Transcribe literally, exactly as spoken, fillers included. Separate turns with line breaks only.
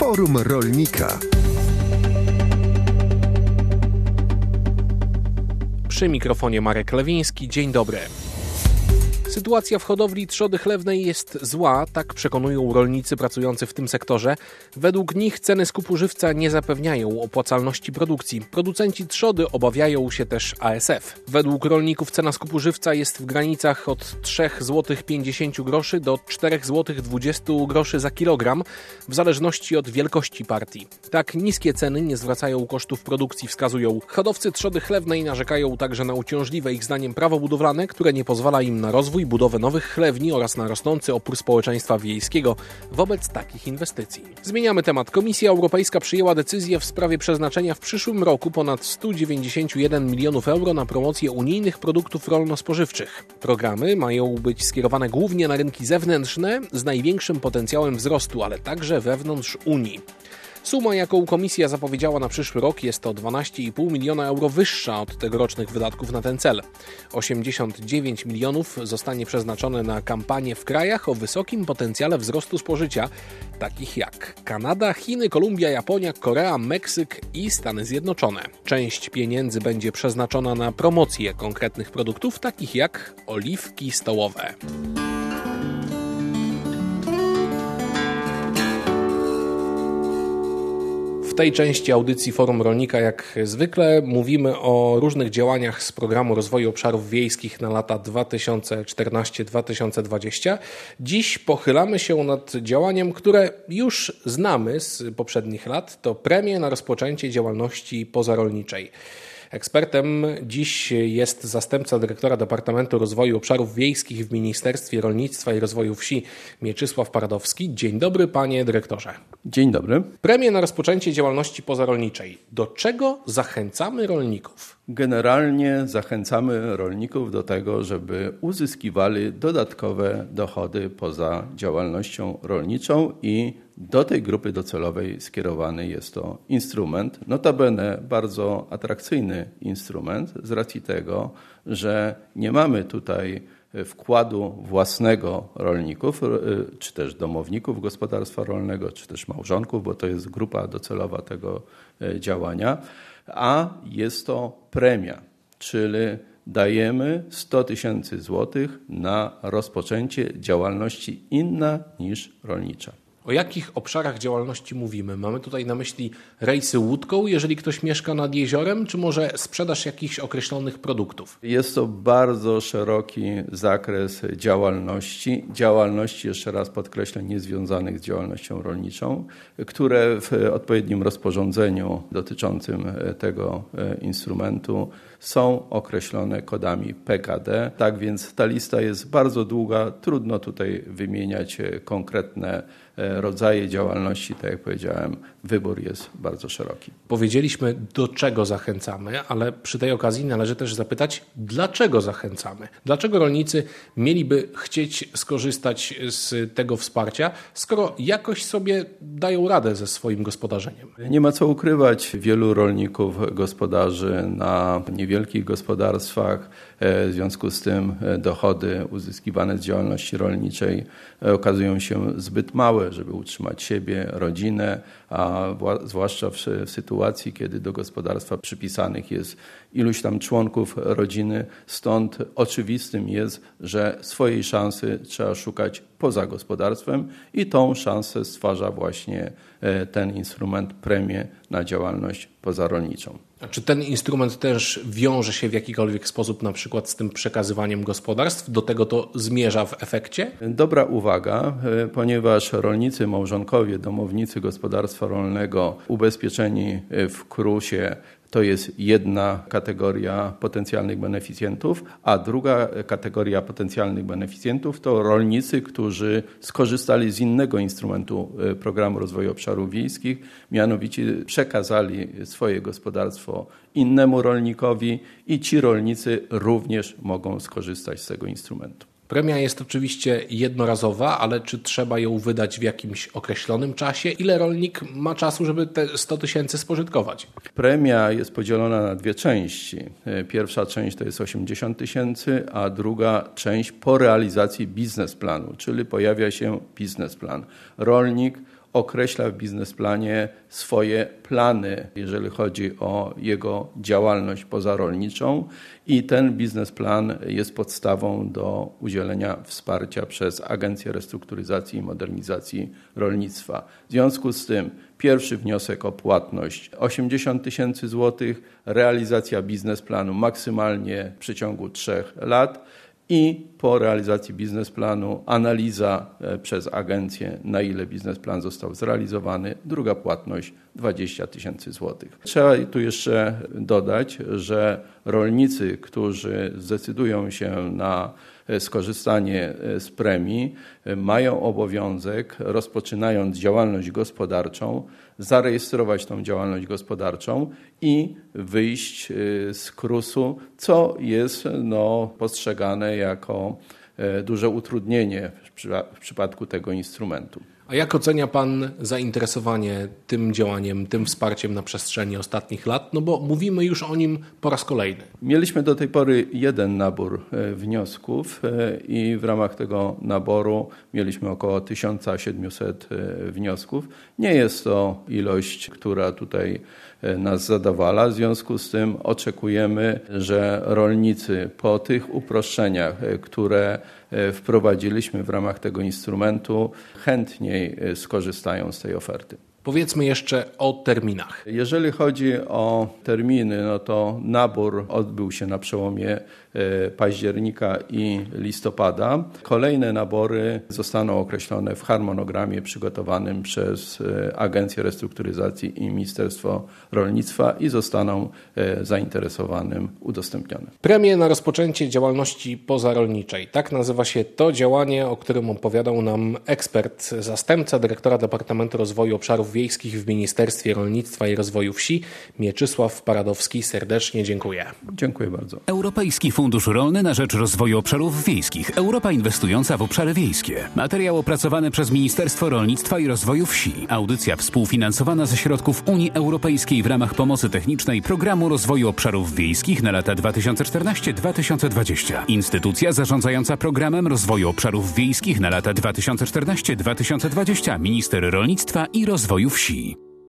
Forum Rolnika.
Przy mikrofonie Marek Lewiński. Dzień dobry. Sytuacja w hodowli trzody chlewnej jest zła, tak przekonują rolnicy pracujący w tym sektorze. Według nich ceny skupu żywca nie zapewniają opłacalności produkcji. Producenci trzody obawiają się też A S F. Według rolników cena skupu żywca jest w granicach od trzy złote pięćdziesiąt groszy do cztery złote dwadzieścia groszy za kilogram, w zależności od wielkości partii. Tak niskie ceny nie zwracają kosztów produkcji, wskazują. Hodowcy trzody chlewnej narzekają także na uciążliwe ich zdaniem prawo budowlane, które nie pozwala im na rozwój, budowę nowych chlewni oraz na rosnący opór społeczeństwa wiejskiego wobec takich inwestycji. Zmieniamy temat. Komisja Europejska przyjęła decyzję w sprawie przeznaczenia w przyszłym roku ponad sto dziewięćdziesiąt jeden milionów euro na promocję unijnych produktów rolno-spożywczych. Programy mają być skierowane głównie na rynki zewnętrzne z największym potencjałem wzrostu, ale także wewnątrz Unii. Suma, jaką Komisja zapowiedziała na przyszły rok, jest to dwanaście i pół miliona euro wyższa od tegorocznych wydatków na ten cel. osiemdziesiąt dziewięć milionów zostanie przeznaczone na kampanie w krajach o wysokim potencjale wzrostu spożycia, takich jak Kanada, Chiny, Kolumbia, Japonia, Korea, Meksyk i Stany Zjednoczone. Część pieniędzy będzie przeznaczona na promocję konkretnych produktów, takich jak oliwki stołowe. W tej części audycji Forum Rolnika jak zwykle mówimy o różnych działaniach z Programu Rozwoju Obszarów Wiejskich na lata dwa tysiące czternasty do dwa tysiące dwudziestego. Dziś pochylamy się nad działaniem, które już znamy z poprzednich lat. To premie na rozpoczęcie działalności pozarolniczej. Ekspertem dziś jest zastępca dyrektora Departamentu Rozwoju Obszarów Wiejskich w Ministerstwie Rolnictwa i Rozwoju Wsi Mieczysław Paradowski. Dzień dobry, panie dyrektorze.
Dzień dobry.
Premie na rozpoczęcie działalności pozarolniczej. Do czego zachęcamy rolników?
Generalnie zachęcamy rolników do tego, żeby uzyskiwali dodatkowe dochody poza działalnością rolniczą i do tej grupy docelowej skierowany jest to instrument, notabene bardzo atrakcyjny instrument z racji tego, że nie mamy tutaj wkładu własnego rolników, czy też domowników gospodarstwa rolnego, czy też małżonków, bo to jest grupa docelowa tego działania, a jest to premia, czyli dajemy sto tysięcy złotych na rozpoczęcie działalności inna niż rolnicza.
O jakich obszarach działalności mówimy? Mamy tutaj na myśli rejsy łódką, jeżeli ktoś mieszka nad jeziorem, czy może sprzedaż jakichś określonych produktów?
Jest to bardzo szeroki zakres działalności. Działalności, jeszcze raz podkreślę, niezwiązanych z działalnością rolniczą, które w odpowiednim rozporządzeniu dotyczącym tego instrumentu są określone kodami P K D. Tak więc ta lista jest bardzo długa. Trudno tutaj wymieniać konkretne rodzaje działalności. Tak jak powiedziałem, wybór jest bardzo szeroki.
Powiedzieliśmy, do czego zachęcamy, ale przy tej okazji należy też zapytać, dlaczego zachęcamy? Dlaczego rolnicy mieliby chcieć skorzystać z tego wsparcia, skoro jakoś sobie dają radę ze swoim gospodarzeniem?
Nie ma co ukrywać, wielu rolników, gospodarzy na niewielkich gospodarstwach, w związku z tym dochody uzyskiwane z działalności rolniczej okazują się zbyt małe, żeby utrzymać siebie, rodzinę, a zwłaszcza w sytuacji, kiedy do gospodarstwa przypisanych jest iluś tam członków rodziny. Stąd oczywistym jest, że swojej szansy trzeba szukać poza gospodarstwem i tą szansę stwarza właśnie ten instrument premie na działalność pozarolniczą.
A czy ten instrument też wiąże się w jakikolwiek sposób na przykład z tym przekazywaniem gospodarstw? Do tego to zmierza w efekcie?
Dobra uwaga, ponieważ rolnicy, małżonkowie, domownicy gospodarstwa rolnego ubezpieczeni w krusie to jest jedna kategoria potencjalnych beneficjentów, a druga kategoria potencjalnych beneficjentów to rolnicy, którzy skorzystali z innego instrumentu Programu Rozwoju Obszarów Wiejskich, mianowicie przekazali swoje gospodarstwo innemu rolnikowi i ci rolnicy również mogą skorzystać z tego instrumentu.
Premia jest oczywiście jednorazowa, ale czy trzeba ją wydać w jakimś określonym czasie? Ile rolnik ma czasu, żeby te sto tysięcy spożytkować?
Premia jest podzielona na dwie części. Pierwsza część to jest osiemdziesiąt tysięcy, a druga część po realizacji biznesplanu, czyli pojawia się biznesplan. Rolnik określa w biznesplanie swoje plany, jeżeli chodzi o jego działalność pozarolniczą i ten biznesplan jest podstawą do udzielenia wsparcia przez Agencję Restrukturyzacji i Modernizacji Rolnictwa. W związku z tym pierwszy wniosek o płatność osiemdziesiąt tysięcy złotych, realizacja biznesplanu maksymalnie w przeciągu trzech lat i po realizacji biznesplanu analiza przez agencję, na ile biznesplan został zrealizowany, druga płatność dwadzieścia tysięcy złotych. Trzeba tu jeszcze dodać, że rolnicy, którzy zdecydują się na skorzystanie z premii, mają obowiązek, rozpoczynając działalność gospodarczą, zarejestrować tą działalność gospodarczą i wyjść z krusu, co jest no, postrzegane jako duże utrudnienie w przypadku tego instrumentu.
A jak ocenia Pan zainteresowanie tym działaniem, tym wsparciem na przestrzeni ostatnich lat? No bo mówimy już o nim po raz kolejny.
Mieliśmy do tej pory jeden nabór wniosków i w ramach tego naboru mieliśmy około tysiąc siedemset wniosków. Nie jest to ilość, która tutaj nas zadowala. W związku z tym oczekujemy, że rolnicy po tych uproszczeniach, które wprowadziliśmy w ramach tego instrumentu, chętniej skorzystają z tej oferty.
Powiedzmy jeszcze o terminach.
Jeżeli chodzi o terminy, no to nabór odbył się na przełomie października i listopada. Kolejne nabory zostaną określone w harmonogramie przygotowanym przez Agencję Restrukturyzacji i Ministerstwo Rolnictwa i zostaną zainteresowanym udostępnione.
Premie na rozpoczęcie działalności pozarolniczej. Tak nazywa się to działanie, o którym opowiadał nam ekspert, zastępca dyrektora Departamentu Rozwoju Obszarów Wiejskich w Ministerstwie Rolnictwa i Rozwoju Wsi, Mieczysław Paradowski. Serdecznie dziękuję.
Dziękuję bardzo.
Europejski Fundusz Rolny na rzecz Rozwoju Obszarów Wiejskich. Europa inwestująca w obszary wiejskie. Materiał opracowany przez Ministerstwo Rolnictwa i Rozwoju Wsi. Audycja współfinansowana ze środków Unii Europejskiej w ramach pomocy technicznej Programu Rozwoju Obszarów Wiejskich na lata dwa tysiące czternaście do dwa tysiące dwudziestego. Instytucja zarządzająca Programem Rozwoju Obszarów Wiejskich na lata dwa tysiące czternaście do dwa tysiące dwudziestego. Minister Rolnictwa i Rozwoju Wsi.